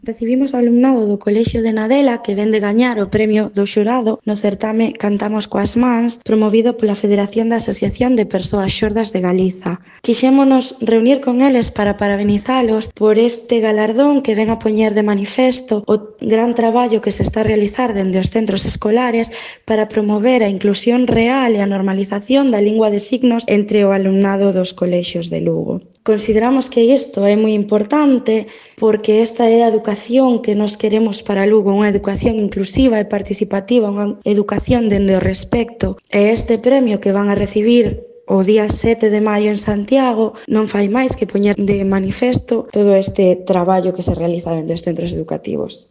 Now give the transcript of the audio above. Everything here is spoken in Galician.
Recibimos alumnado do Colexio de Nadela que vén de gañar o premio do xurado no certame Cantamos coas mans, promovido pola Federación da Asociación de Persoas Xordas de Galiza. Quixémonos reunir con eles para parabenizalos por este galardón que ven a poñer de manifesto o gran traballo que se está a realizar dende os centros escolares para promover a inclusión real e a normalización da lingua de signos entre o alumnado dos colexios de Lugo. Consideramos que isto é moi importante porque esta é a educación que nos queremos para Lugo, unha educación inclusiva e participativa, unha educación dende o respecto. E este premio que van a recibir o día 7 de maio en Santiago non fai máis que poñer de manifesto todo este traballo que se realiza dentro dos centros educativos.